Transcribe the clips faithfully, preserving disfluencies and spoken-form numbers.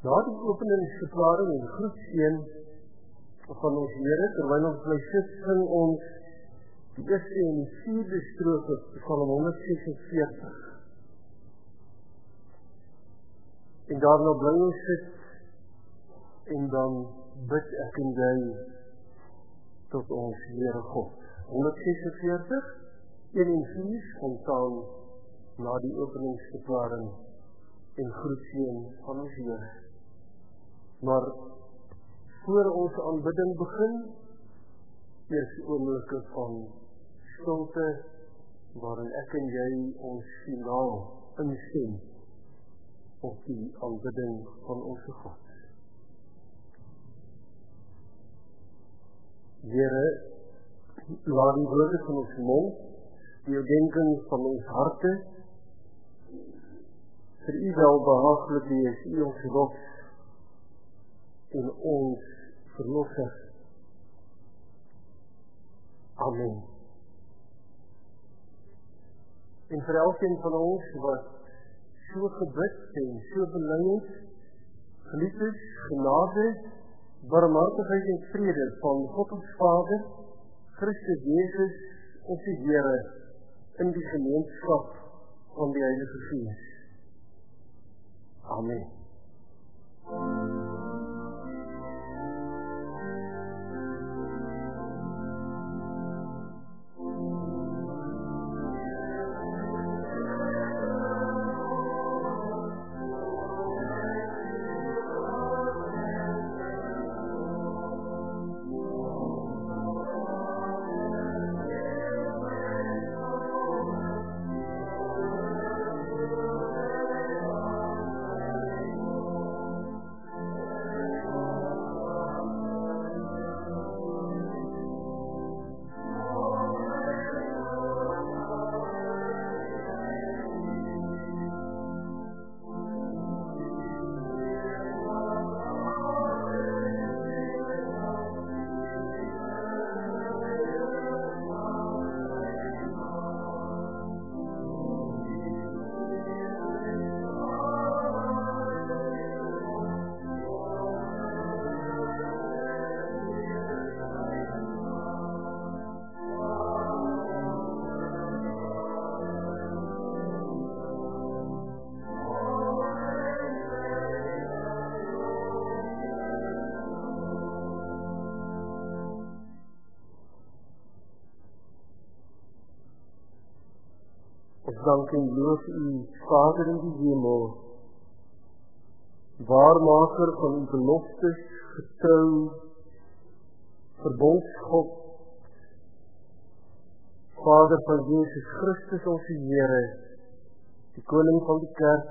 Na die openingsverklaring en groetseën van ons Here, terwyl ons bly sit, sing ons die eerste en die vierde strofe Psalm honderd ses en veertig. En daarna bly ons sit, en dan bid ek en jy tot ons Here God. honderd ses en veertig, een en vier, spontaan na die openingsverklaring en groetseën van ons Here. Maar voor ons aanbidding begin, eers oomblikke van stilte, waarin ek en jy ons finaal instem op die aanbidding van ons God. Here, laat die woorde van ons mond, die oordenking van ons harte, vir U wel behaaglik wees, U ons rots en ons verlosser. Amen. En vir elkeen van ons wat so gebid en so belynd, geliefdes, genade, barmhartigheid en vrede van God ons Vader, Christus Jesus, ons Here, in die gemeenskap van die Heilige Gees. Amen. Dank en loof U, Vader in die hemel, waarmaker van U beloftes, getrou, verbondsgod, Vader van Jesus Christus ons Here, die koning van die kerk,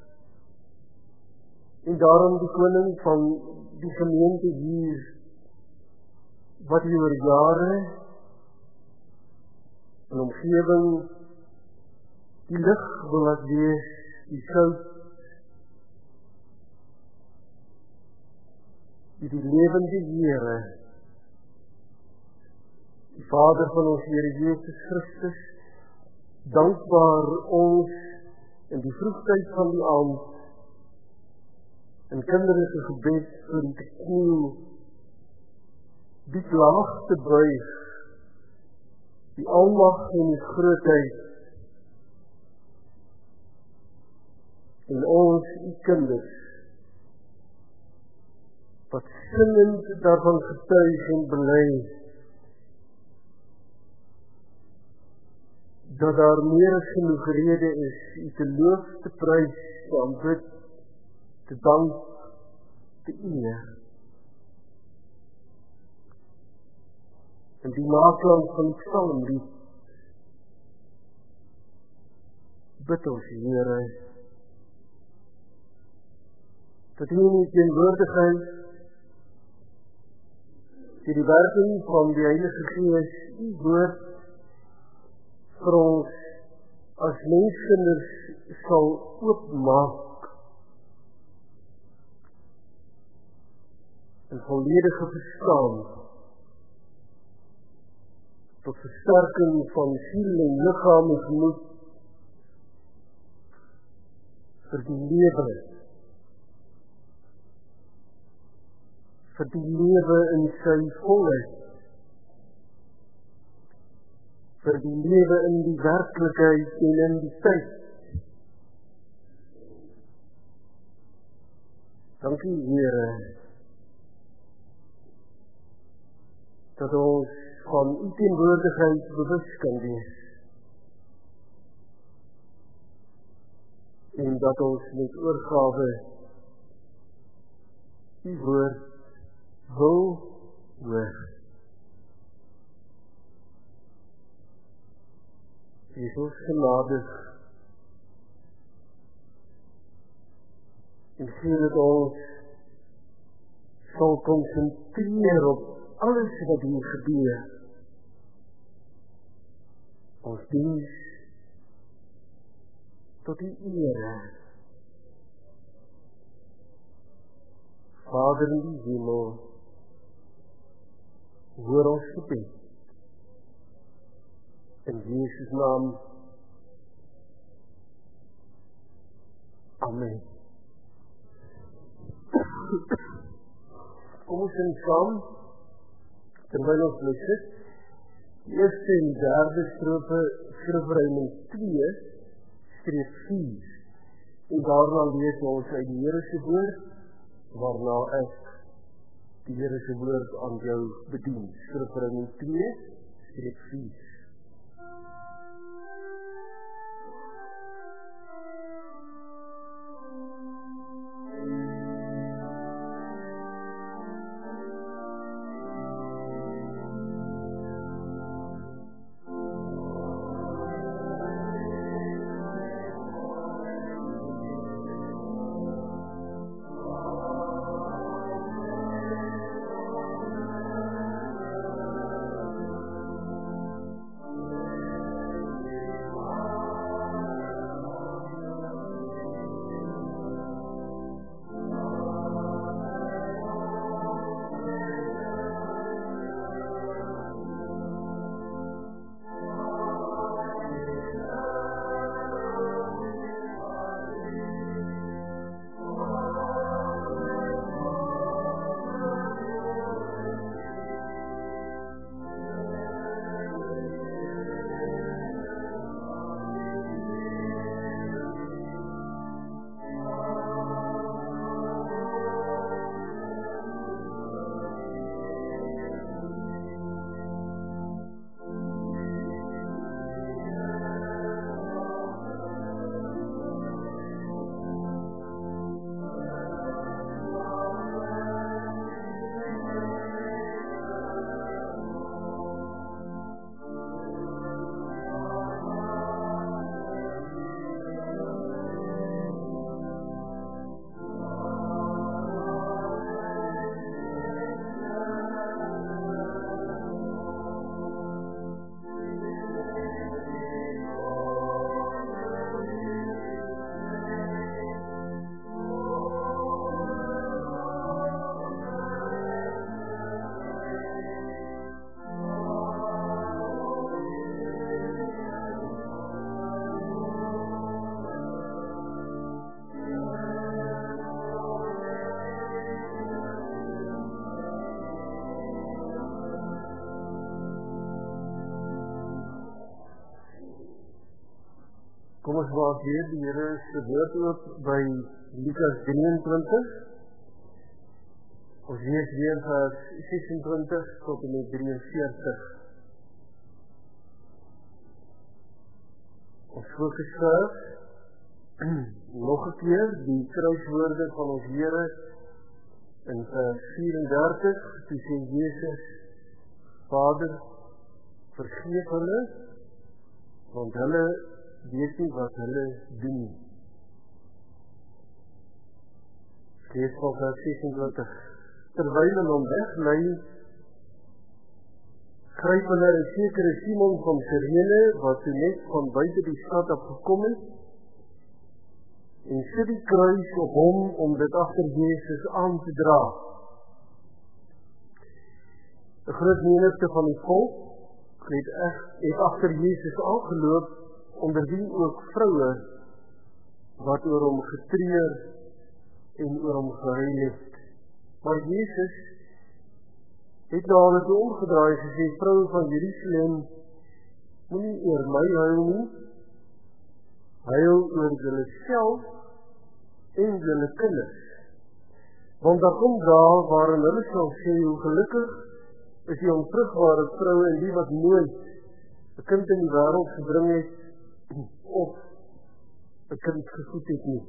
en daarom die koning van die gemeente hier, wat U oor jare in omgewing die lig wil laat wees, die sout, die die lewende Here, die Vader van ons Here Jesus Christus, dankbaar ons in die vroegtyd van die aand, in kinderlike gebed vir die kniel, die laag te buig, die almag en die grootheid, en ons, die kinders, wat singend daarvan getuig en bely, dat daar meer as genoeg rede is, U te loof, te prys, te aanbid, te dank, te eer. En die naklank van die psalmlied, bid ons, Here, dat U in die teenwoordigheid, die die werking van die Heilige Gees, U woord vir ons as menskinders sal oopmaak en volledige verstaan tot versterking van siel en liggaam en gemoed vir die lewe vir die lewe in sy volheid, vir die lewe in die werklikheid en in die tyd. Dankie Here, dat ons van u teenwoordigheid bewus kan wees, en dat ons met oorgawe die woord wil hoor. Wees ons genadig en gee dat ons sal konsentreer op alles wat hier gebeur. Ons diens tot die ere. Vader in die hemel, hoor ons gebed. In Jesus' naam. Amen. Kom ons in saam, terwyl ons nou sit, die eerste en derde strofe Skrifreëling twee, streep vier, en daarna lees ons uit die Here se woord, waarna ek die Here se woord aan jou bedien. Skrifreëling twee, streep vier. Kom ons maak weer die Here se woord oop by Lukas drieëntwintig. Ons lees weer vers sesentwintig tot en met drieënveertig. Ons fokus nog 'n keer die kruiswoorde van ons Here in vers vyf-en-dertig, toe sê Jesus: Vader, vergeef hulle, want hulle weet nie wat hulle doen. Lees van vers sesentwintig. Terwyl hulle hom weglei, gryp hulle 'n sekere Simon van Sirene, wat toe net van buite die stad af gekom het, en sit die kruis op hom om dit agter Jesus aan te dra. 'n Groot menigte van die volk het echt het agter Jesus aangeloop, onder wie ook vroue wat oor hom getreur en oor hom gehuil het. Maar Jesus het na hulle toe omgedraai en gesê, vrou van Jerusalem, moenie oor my huil nie, huil oor julle self en julle kinders. Want daar kom dae waarin hulle sal sê, hoe gelukkig is die ontrugbare vrou en die wat nooit 'n kind in die wêreld gebring het, of 'n kind gevoed het nie.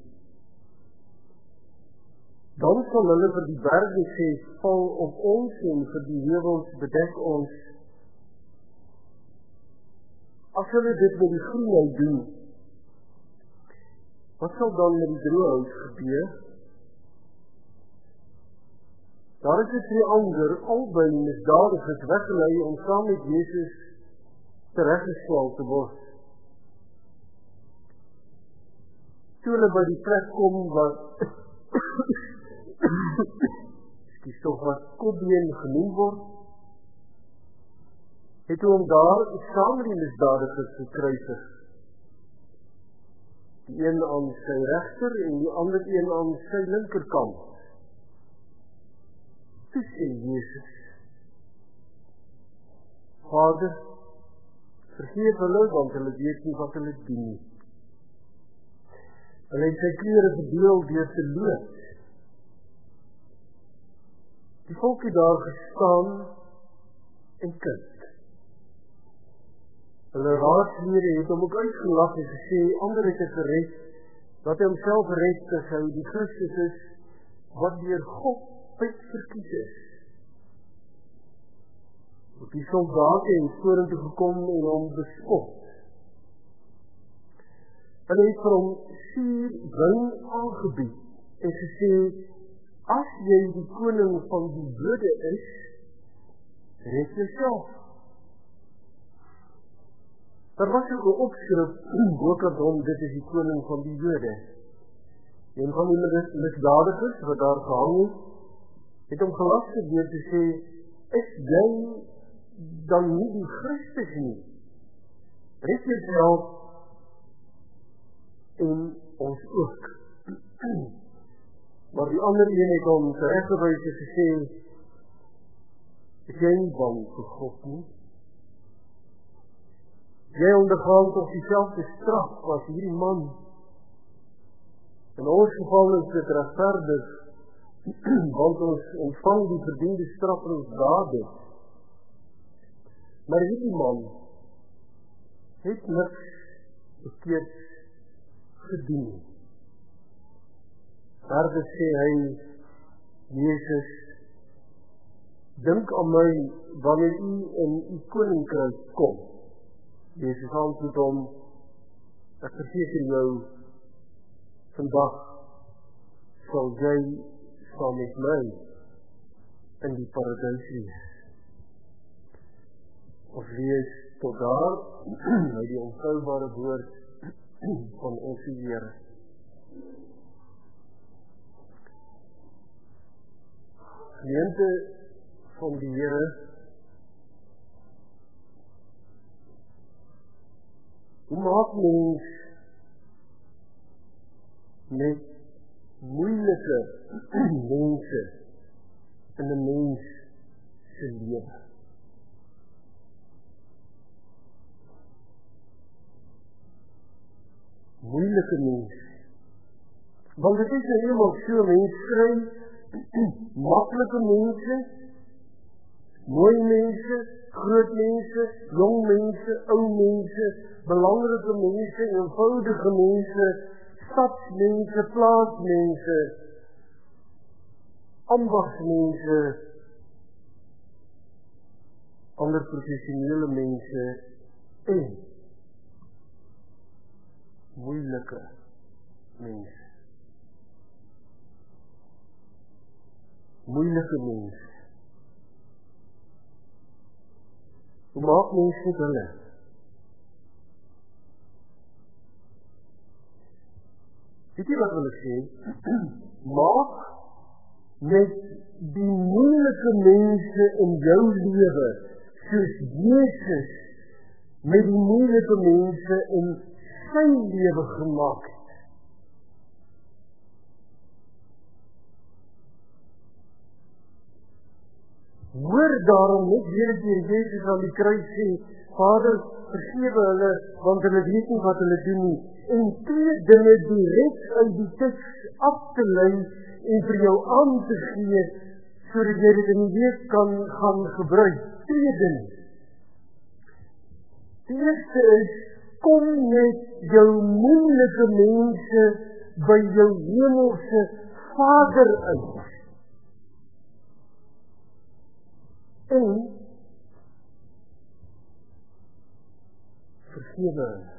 Dan sal hulle vir die berge sê, val op ons en vir die heuwels bedek ons. As hulle dit met die groenheid doen, wat sal dan met die droëhuis gebeur? Daar is dit twee ander, albei misdadigers weggelei om saam met Jesus tereggestel te word. Toe hulle by die plek kom wat Skies toch wat Kobeen genoem word, het hom daar saam met die misdadigers gekruisig. Die een aan sy regter en die ander een aan sy linkerkant. Toe sê Jesus, Vader, vergeef hulle, want hulle weet nie wat hulle doen nie. Hulle het sy klere verdeel deur te loop. Die volk het daar gestaan en kyk. Hulle raadslede het hom ook uitgelag en gesê, ander het hy gered, dat hy homself red, as hy die Christus is, wat deur God uitverkies is. Die soldate het vorentoe gekom en hom bespot. Hulle het vir hom suur wyn aangebied en gesê, as jy die koning van die Jode is, red jouself. Daar was ook 'n opskrif, bokant hom, dit is die koning van die Jode. Een van die misdadigers wat daar gehang het, het hom gelastig deur te sê, is jy dan nie die Christus nie? Red jouself en ons ook. Maar die ander een het hom tereggewys en gesê, is jy nie bang vir God nie? Jy ondergaan toch dieselfde straf as hierdie man. In ons geval is dit regverdig, want ons ontvang die verdiende straf van ons dade. Maar hierdie man het niks verkeerd gedoen. Verder sê hy, Jesus, dink aan my wanneer u in u koninkryk kom. Jesus antwoord hom, ek verseker jou, vandag sal jy saam met my in die paradys wees. Ons lees tot daar, uit die ontroubare woord van ons Here. Gemeente van die Here, hoe maak mens met moeilike mense in 'n mens se lewe? Moeilike mense. Want dit is nou eenmaal so, mens kry maklike mense, mooi mense, groot mense, jong mense, ou mense, belangrike mense, eenvoudige mense, stadsmense, plaasmense, ambagmense, ander professionele mense en moeilike mense. Moeilike mense. Hoe maak mens met hulle? Weet jy wat wil ek sê? Maak met die moeilike mense in jou lewe, soos Jesus met die moeilike mense in sy lewe gemaak het. Hoor daarom net weer keer Jezus aan die kruis sê, Vader, vergewe hulle, want hulle weet nie wat hulle doen nie. En twee dinge direk uit die teks af te lei en vir jou aan te gee, sodat jy dit in die week kan gaan gebruik. Twee dinge. Die eerste is, kom met jou moeilike mense by jou hemelse Vader uit. En vergewe hulle.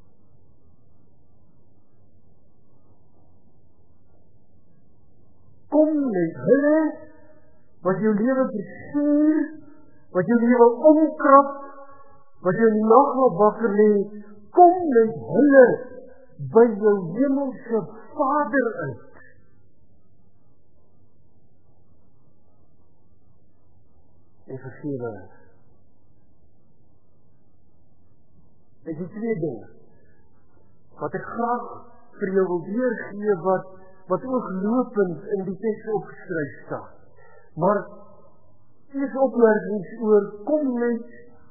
Kom met hulle wat jou lewe bestuur, wat jou lewe omkrap, wat jou in die nag laat wakker lê, kom met hulle by jou hemelse Vader uit. En vergewe. Dit is twee dinge wat ek graag vir jou wil weergee, wat wat ooglopend in die teks opgeskryf staan. Maar eers opmerkings oor kom met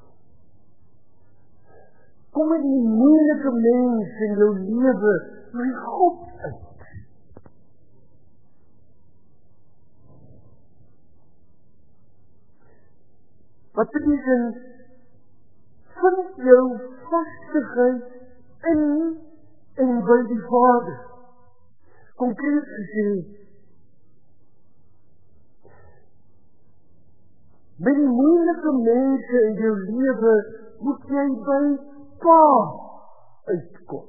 kom met die moeilike mens in jou lewe by God uit. Wat beteken, vind jou vastigheid in en by die Vader. Konkreet gesê, met die moeilike mense in jou lewe moet jy by Pa uitkom.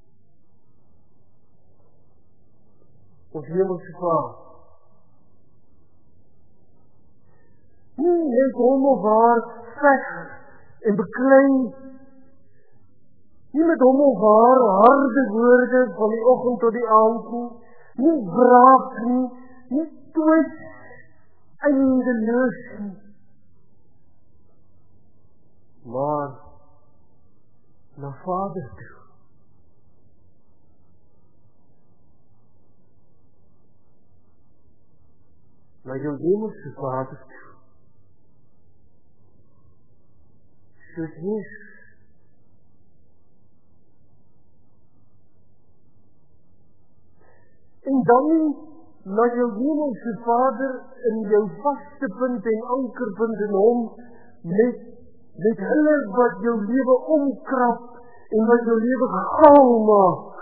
Ons hemelse Vader. Nie net hom of haar veg en beklei, nie met hom of haar harde woorde van die oggend tot die aand nie, nie braak nie, nie twis, eindeloos nie, maar na Vader toe. Na jou hemelse Vader toe. Soos Jesus. En dan na jou hemelse Vader in jou vaste punt en ankerpunt in hom, met, met hulle wat jou lewe omkrap en wat jou lewe gaal maak.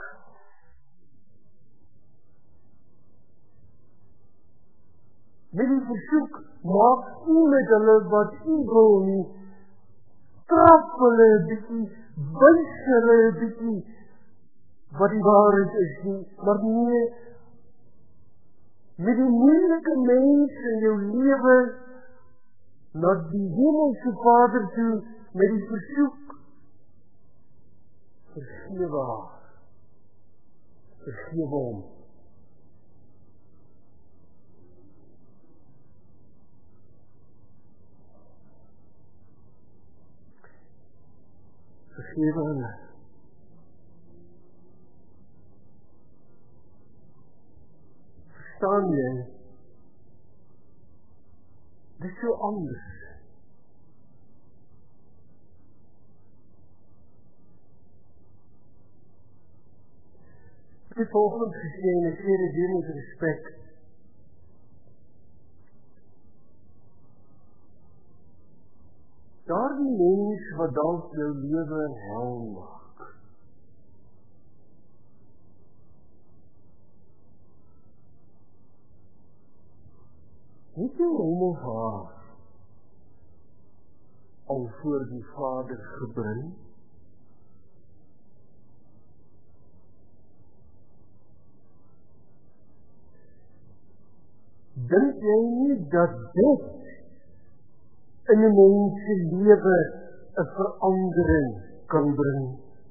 Met die versoek, maak u met hulle wat u wil nie, trap hulle een bykie, wys hulle een bykie, wat die waarheid is nie, maar nie, met die moeilike mens in jou lewe, na die hemelse Vader toe, met die versoek, vergewe haar, vergewe hom. Vergewe hulle. Verstaan jy? Dit is so anders. Ek het volgens gesê en ek sê dit hier met respect. Daar die mens wat dalk jou lewe hel maak. Het jy hom of haar al voor die Vader gebring? Dink jy nie dat dit in die mense lewe een verandering kan bring?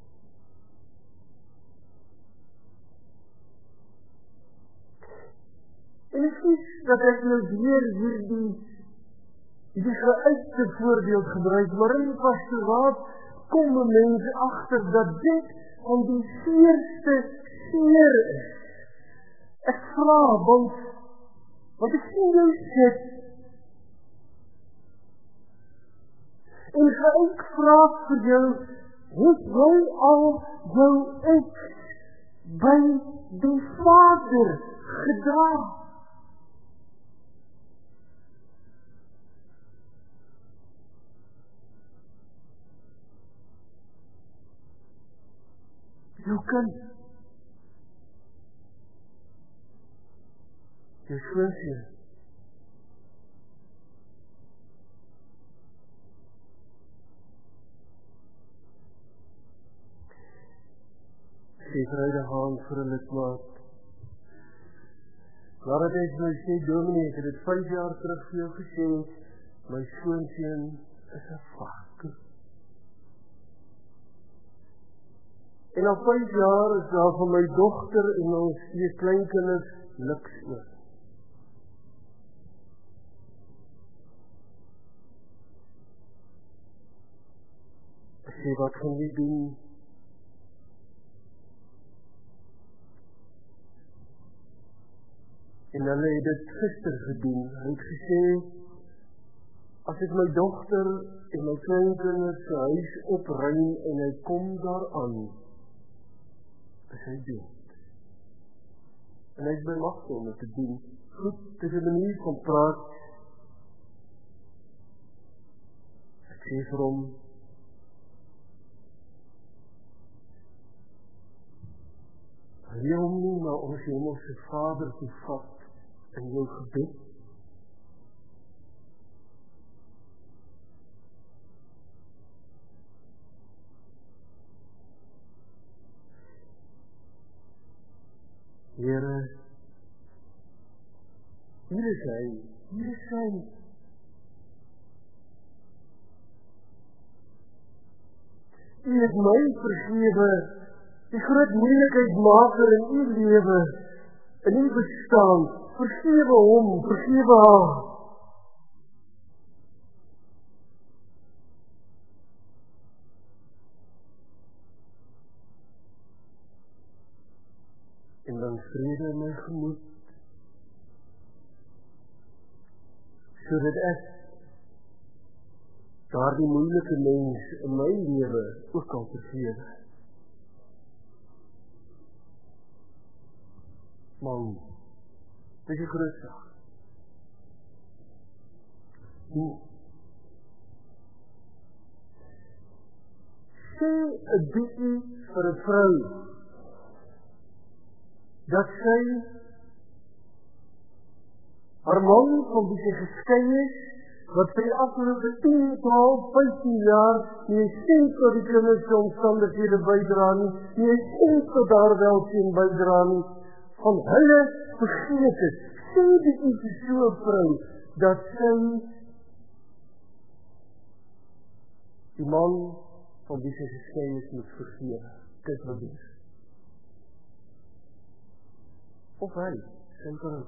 En ek kies dat ek nou weer hierdie die geuite voorbeeld gebruik, waarin die pastoraat kom een mens achter dat dit van die seerste seer is. Ek vraag, want, want ek sien jou sit En ek vra vir jou, het jy al jou ek by die Vader gedra? Jou kind, jou skoonseun, sê vir hy die haan vir hulle maat. Nadat ek my sê, dominee, ek het het vyf jaar terug vir jou gesê, my skoonseun is 'n vark. En al vyf jaar is daar van my dogter en ons twee kleinkinders niks oor. Ek sê, wat gaan jy doen? En hulle het dit gister gedoen. Hy het gesê, as ek my dogter en my kleinkinders se huis opruim en hy kom daaraan, is hy dood. En hy is by magte om dit te doen. Goed, dit is 'n manier van praat. Ek sê vir hom, hy hom nie na ons hemelse Vader toe vat in jou gebed. Here, hier is hy, hier is hy. U het my vergewe, die groot moeilikheidmaker in u lewe, in u bestaan. Vergewe hom, vergewe haar. En dan vrede in my gemoed, sodat ek daardie moeilike mens in my lewe ook kan vergewe. Man, dit is 'n groot saak. Sê 'n bietjie vir 'n vrou dat sy haar man van wie sy geskei is, wat sy afgelope tien, twaalf, vyftien jaar nie 'n sent tot die kinders se omstandighede bydra nie, nie 'n sent tot haar welsyn bydra nie, van hulle vergeet het. Sê dit is so 'n vrou, dat sy die man van wie sy geskei is moet vergewe. Kyk wat dit is. Of hy, sy vrou.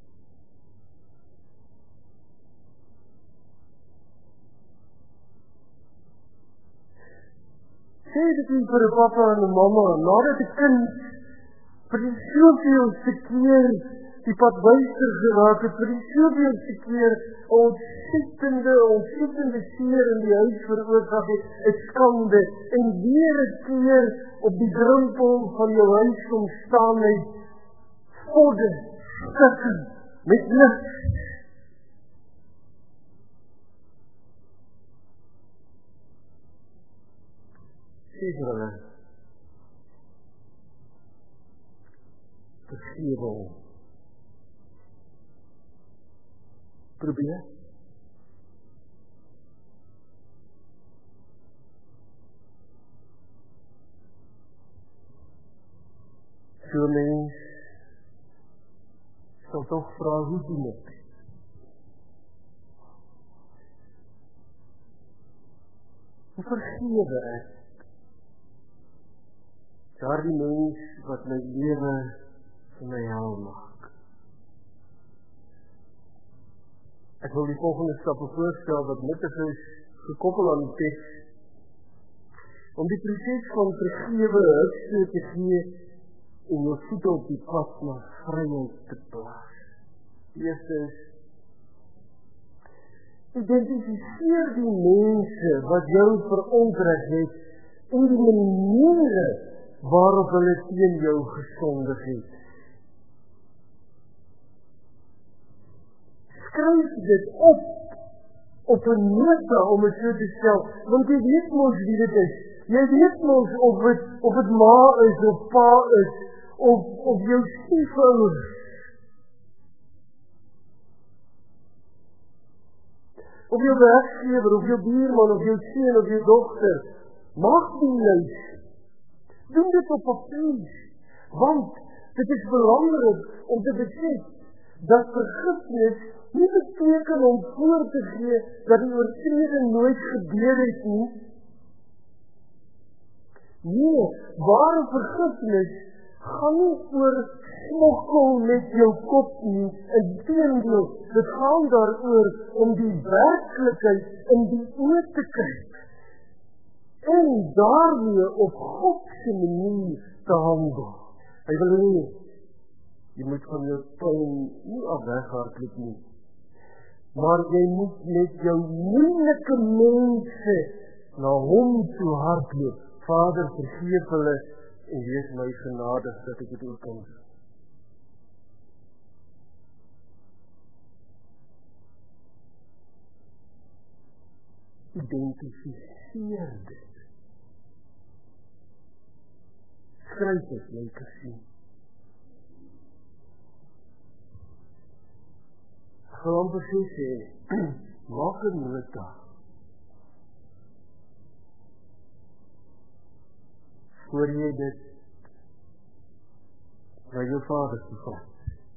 Sê dit nie vir 'n papa en 'n mamma, nadat die kind vir die soveelste keer die pad buister geraak het, vir die soveelste keer ontsettende, ontsettende seer in die huis veroorsaak het, 'n skande, en weer 'n keer op die drempel van jou huis kom staan het, vodde, stikken, met niks. Sê vir hulle, vergewe hom. Probeer. So mens sal toch vra, hoe doen ek? Hoe vergewe ek? Daardie mens wat my lewe vir my hel maak. Ek wil die volgende stappe voorstel wat nuttig is, gekoppel aan die teks, om die proses van vergewe hulpstoot te gee en jou voete op die pad na vryheid te plaas. Die eerste is, Identifiseer die mense wat jou verontreg het en die maniere waarop hulle teen jou gesondig het. Skryf dit op, op 'n nota om het so te stel, want jy weet mos wie dit is. Jy weet mos of het, of het ma is, of pa is, of, of jou stiefouers. Of jou werkgewer, of jou buurman, of jou seun, of jou dogter. Maak die lys. Doen dit op papier. Want dit is belangrik om te besef dat vergifnis nie beteken om voor te gee dat die oortreding nooit gebeur het nie. Nee, ware vergifnis gaan nie oor smokkel met jou kop nie. Inteendeel, dit gaan daaroor om die werklikheid in die oë te kyk en daarmee op God se manier te handel. Hy wil nie, jy moet van jou pyn nie af weghardloop nie, maar jy moet met jou moeilike mense na hom toe hardloop. Vader, vergeef hulle en wees my genadig dat ek dit ook kan doen. Identifiseer dit. Skryf dit, lekker sien. Gewoon precies sê, maak 'n nota. Voor jy dit na jou vader toe vat.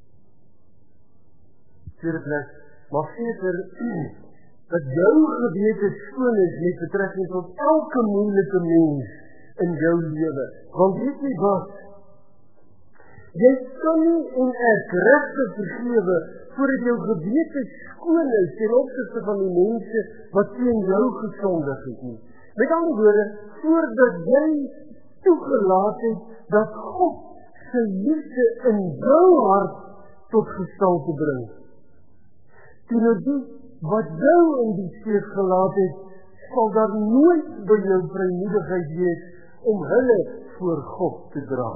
Tweede plek, mag seker dat jou gewete skoon is met betrekking tot elke moeilike mens in jou lewe. Want weet jy wat? Jy kan nie en ek regtig vergewe voordat jou gewete skoon is ten opsigte van die mense wat teen jou gesondig het nie. Met ander woorde, voordat jy toegelaat het dat God sy liefde in jou hart tot gestalte bring. Teenoor die wat jou in die steek gelaat het, sal daar nooit by jou vrymoedigheid wees om hulle voor God te dra.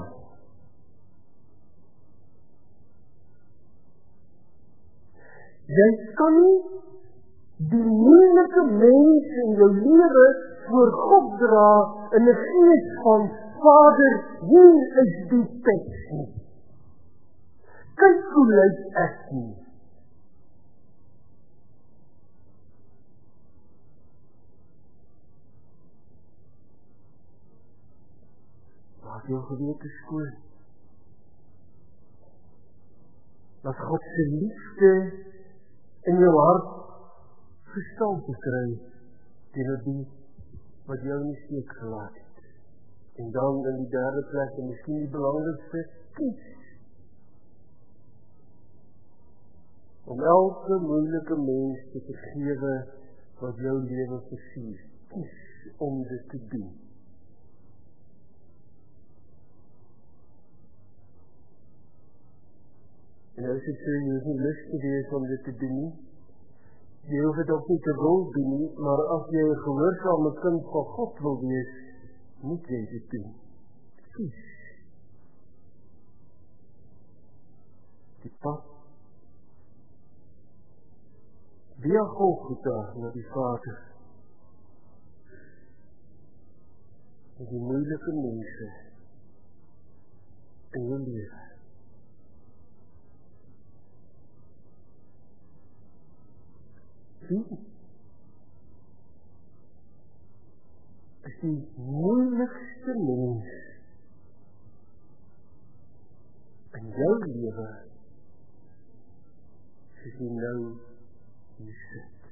Jy kan nie die moeilike mens in jou lewe voor God dra in 'n gees van Vader, hier is die teks nie. Kyk hoe lyk ek nie. Maak jou gewete skoon. Laat God se liefde in jou hart gestalte kry teenoor die wat jou in die steek gelaat het. En dan in die derde plek, en miskien die belangrikste, kies. Om elke moeilike mens te vergewe wat jou lewe versuur. Kies om dit te doen. En as ek sê, jy is nie lus te wees om dit te doen nie, jy hoef het ook nie te wil doen nie, maar as jy 'n gehoorsame kind van God wil wees, moet jy dit doen. Kies. Die pad. Via Golgotha na die Vader. En die moeilike mense in jou lewe. Wie is die moeilikste mens in jou lewe soos jy nou hier sit?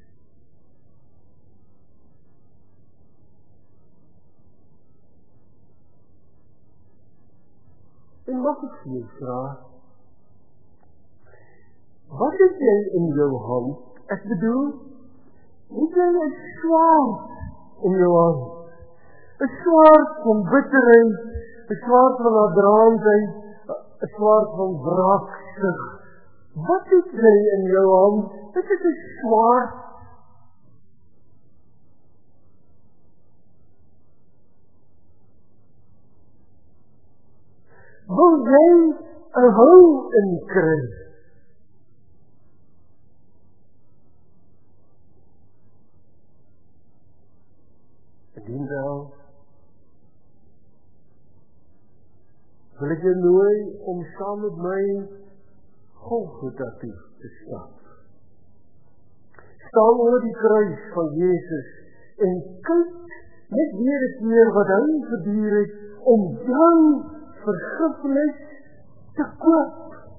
En mag ek vir jou vra, wat het jy in jou hand? Ek bedoel, het jy 'n swaard in jou hand? 'n swaard van bitterheid, 'n swaard van naderendheid, 'n swaard van wraaksug. Wat het jy in jou hand? Dit is 'n swaard wil jy 'n hou in kry? Indien wel, wil ek jou nooi om saam met my Golgotha toe te stap. Staan oor die kruis van Jezus en kyk net weer 'n keer wat hy verduur het om jou vergifnis te koop.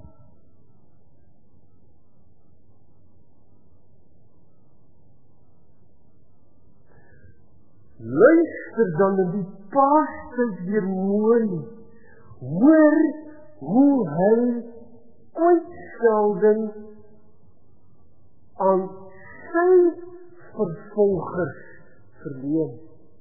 Luister dan in die Paastyd weer mooi. Hoor hoe hy uitskelding aan sy vervolgers verleen.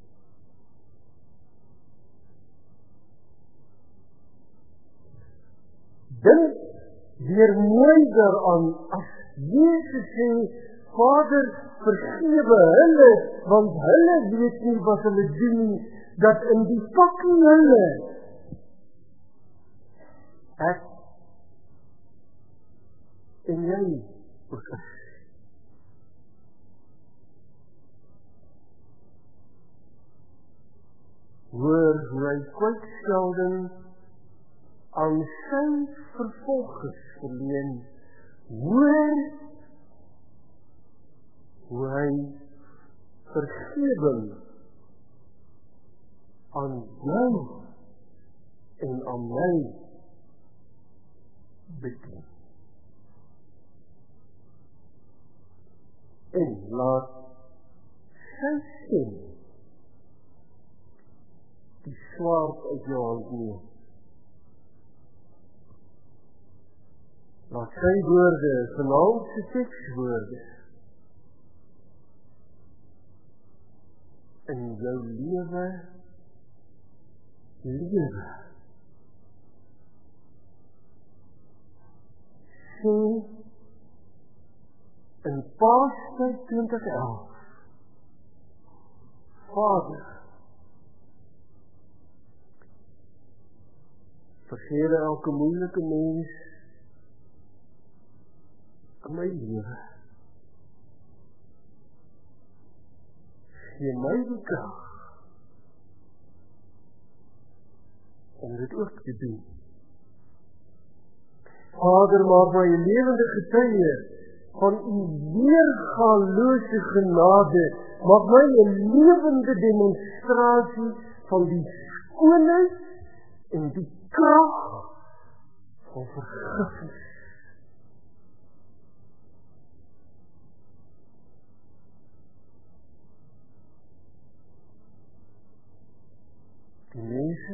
Dink weer mooi daaraan as Jezus sê, Vader, vergewe hulle, want hulle weet nie wat hulle doen, dat in die pakkie hulle ek en jy ook is. Hoor hoe hy kwytskelding aan sy vervolgers verleen. Hoor hoe hy vergewing aan jou en aan my bedien. En laat sy stem die swaard uit jou hand neem. Laat sy woorde, genaamd sy tekswoorde, in jou lewe lewe. Sê in Paastyd twintig elf, Vader, vergewe elke moeilike mens in my lewe. Gee my die krag om dit ook te doen. Vader, maak my 'n lewende getuie van u weergalose genade, maak my 'n lewende demonstrasie van die skoonheid en die krag van vergifnis. Die mense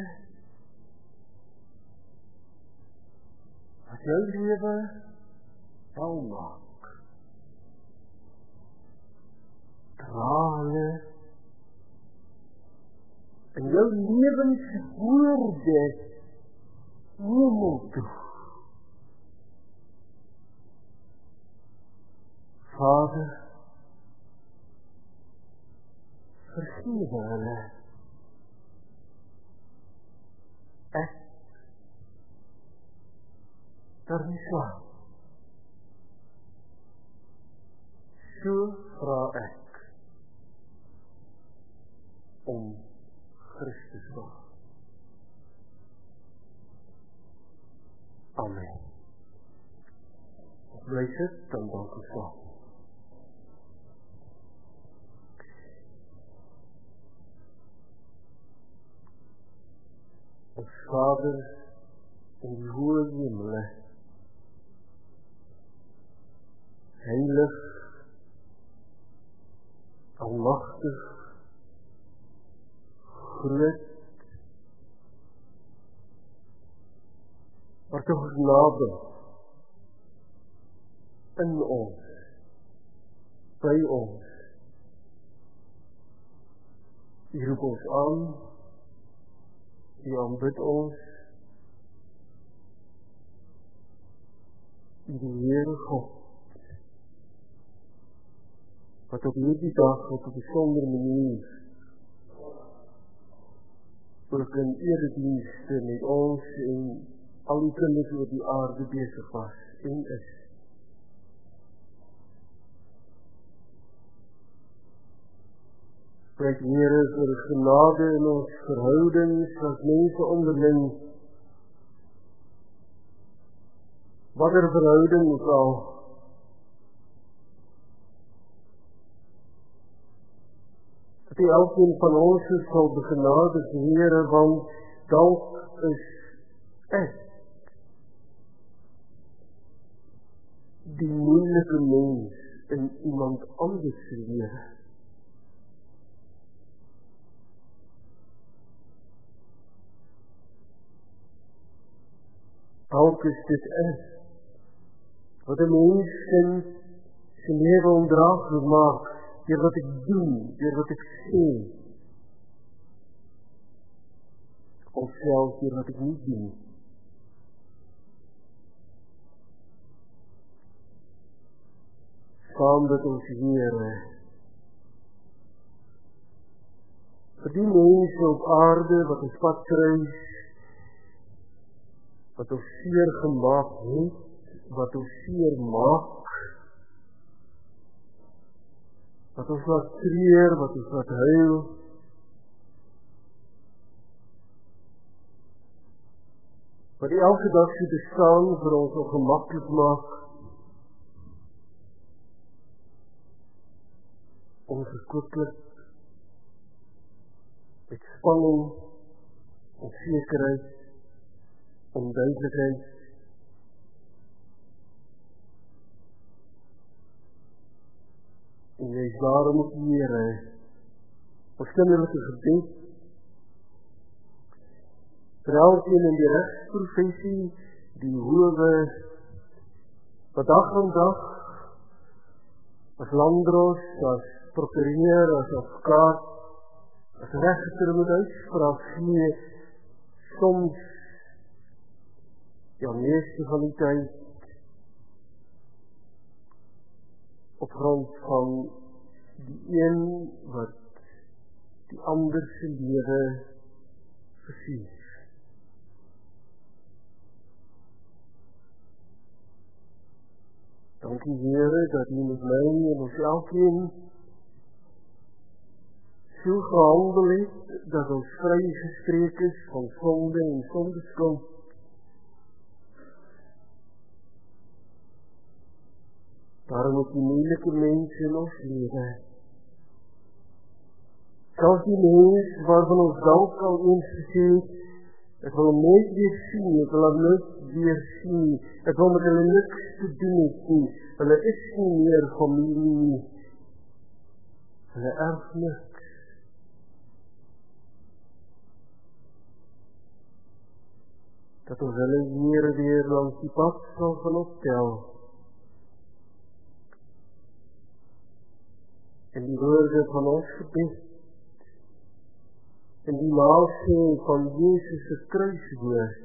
wat jou lewe wel maak, dra hulle in jou lewenswoorde hemel toe. Vader, vergewe hulle. Ek daar nie slaap. So vra ek om Christus wil. Amen. Bly sit, dan dank ek slaap. Ons Vader in die hoë hemele, heilig, almagtig, groot, maar toch genade in ons, by ons. U roep ons aan, U aanbid ons, U die Here God, wat op hierdie dag op 'n besondere manier ook in eredienste met ons en al die kinders oor die aarde besig was en is. Spreek Here vir genade in ons verhoudings as mense onderling. Watter verhouding ook al. Dat die elkeen van ons sal begenade Here, want dalk is ek die moeilike mens in iemand anders se lewe. Dalk is dit ek, wat 'n mens in sy lewe ondraaglik maak, deur wat ek doen, deur wat ek sê, of selfs deur wat ek nie doen. Saam met ons Here, vir die mense op aarde wat ons pad kruis, wat ons seer gemaak het, wat ons seer maak, wat ons laat treur, wat ons laat huil, wat die elke dag so bestaan vir ons ongemaklik maak, ongekoeklik, met spanning, onzekerheid, onduidelijkheid. En jy is daarom ook Here, ons kinderlike gebed, vir elkeen in die rechtsprofessie, die howe, wat dag en dag, as landros, as prokureur, as advokaat, as rechter moet uitspraak gee, soms, ja, meeste van die tyd, op grond van die een wat die ander se lewe versuur. Dankie Here dat U met my en ons elkeen so gehandel het, dat ons vrygespreek is van sonde en sondeskuld. Daarom is die moeilike mense in ons lewe. Selfs die mens waarvan ons dalk al eens gesê het, ek wil hom nooit weer sien, ek wil hom nooit weer sien, ek wil met hulle niks te doen het nie, hulle is nie meer familie nie, hulle erg niks. Dat ons hulle Here weer langs die pad sal van optel, en die woorde van ons gebed, en die naalsteen van Jezus se kruiswoord,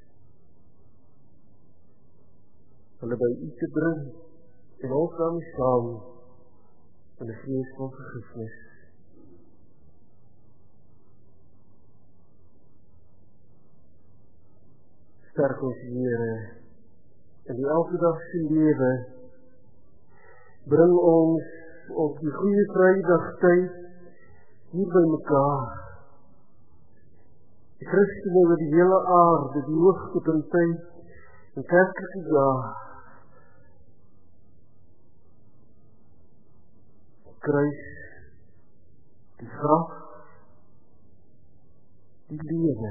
hulle by U te bring, en ons dan saam, in die gees van vergifnis. Sterk ons Here, in die elke dag se lewe, bring ons op die goeie Vrydagtyd hier by mekaar. Die Christene oor die hele aarde, die hoogte en tyd, en kerklike jaar, die kruis, die graf, die lewe.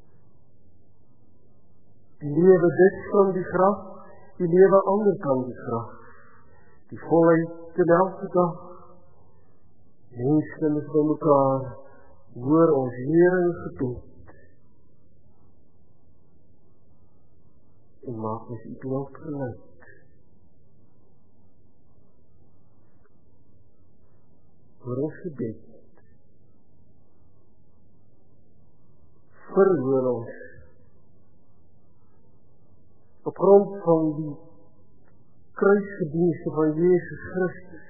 Die lewe dit van die graf, die lewe ander kan die graf. Die volheid in elke dag, mense is by mekaar, hoor ons Here gebed, en maak ons U beeld gelyk. Hoor ons gebed, verhoor ons, op grond van die kruisgedienste van Jezus Christus,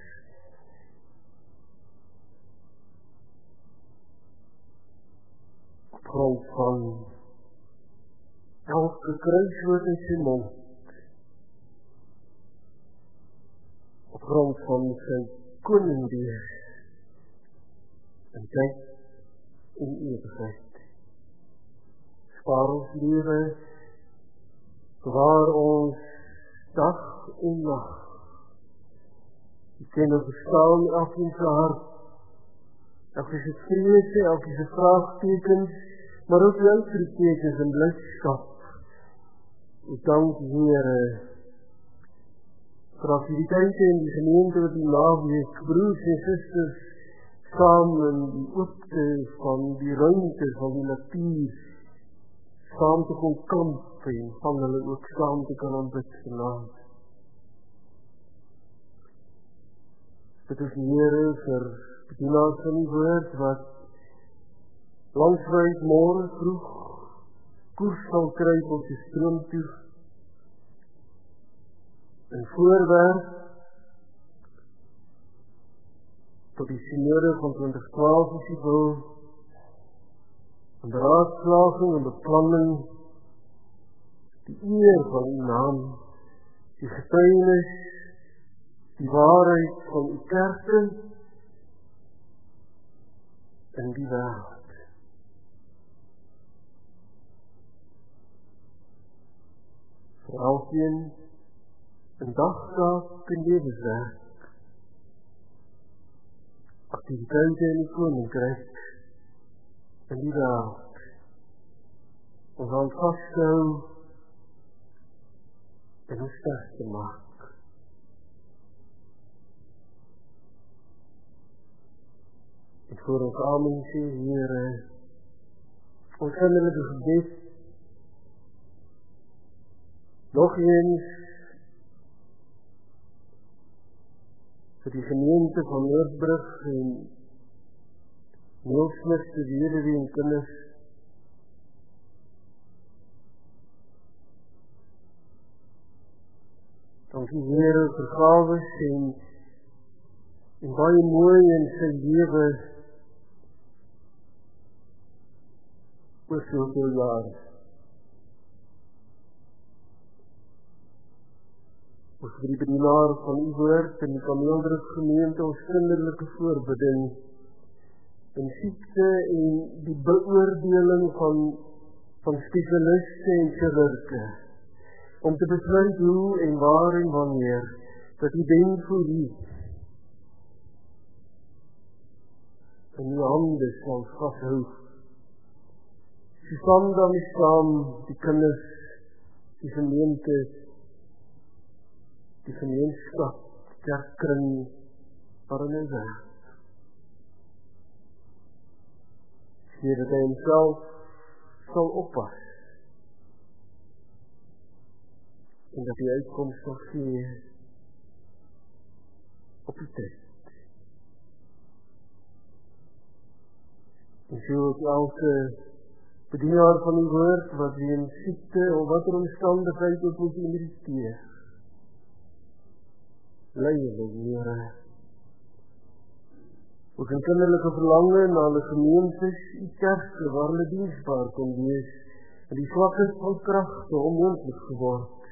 op grond van elke kruiswoord in sy mond, op grond van sy koningwees, in tyd en ewigheid. Spaar ons lewe, waar ons dag en nacht, die ken en verstaan elkeen sy hart, elkeen sy vrese, elkeen sy vraagtekens, maar ook jou vriektekens en blydskap. Ek dank die Here vir activiteite in die gemeente wat die naweek, broers en susters, saam in die oopte van die ruimte van die natuur, saam te kon kamp en van hulle ook saam te kan aanbid vanaand. Dit is die Here vir bedienaars van die woord wat langswyd môre vroeg koers sal kry op die stroom toe en voorwerp tot die synode van twintig twaalf as die wil en beraadslaging en beplanning die eer van die naam, die getuienis, die waarheid van die kerke in die wêreld. Vir elkeen in dagtaak en lewenswerk, aktiwiteite in die koninkryk in die wêreld. Ons gaan vasthou en ons sterk te maak. En voor ons amen sê, Here, ons kinderlike gebed, nog eens vir die gemeente van Noordbrug en Neelsmith se weduwee en kinders, dankie Here vir gawes en, en baie mooi in sy lewe oor soveel jare. Ons vir die bedienaar van die woord en die Kameeldruk gemeente ons kinderlike voorbidding in siekte en die beoordeling van, van spesialiste en chirurge, om te besluit hoe en waar en wanneer, dat die den voor u in die hande sal vasthou. Die saam dan is saam, die kinders, die gemeente, die gemeenskap, die kerkkring, waarin hy werk. Heer, dat hy homself sal oppas, en dat die uitkomst sal gee op die tyd. En so ook elke bedienaar van die woord, wat wie in siekte, of wat er omstandigheid ook moet irriteer. Lei hulle, Here. Ook in kinderlike verlange na hulle gemeentes, die kerke, waar hulle diensbaar kon wees, en die swakheid van kragte onmoontlik geword.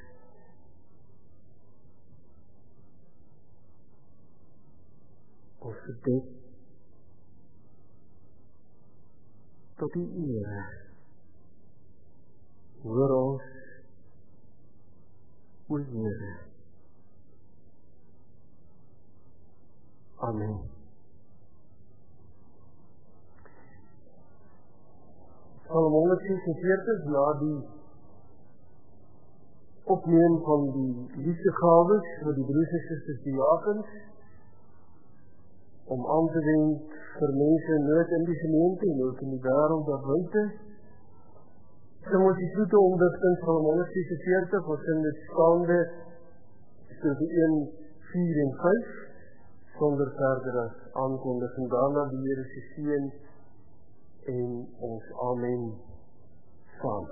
Ons gebed tot die Here. Hoor ons, o Here. Amen. Psalm honderdsesenveertig, na die opneem van die liefdegawes vir die broers en susters diakens, om aan te wend vir mense in nood in die gemeente en ook in die wêreld daarbuiten. Sing ons die vloete omdigting van honderdsesenveertig, ons sing dit staande tussen een, vier en vyf, sonder verder as aankondiging, daarna die Here se seën en ons amen saam.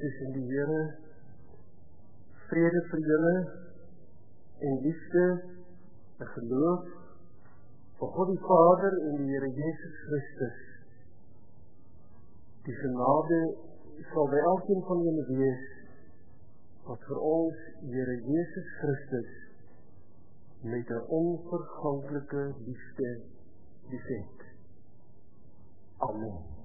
tussen die Here, vrede vir julle, en liefde, en geloof, vir God die Vader en die Here Jesus Christus. Die genade sal by elkeen van julle wees, wat vir ons, Here Jesus Christus, met 'n onverganklike liefde liefhet. Amen.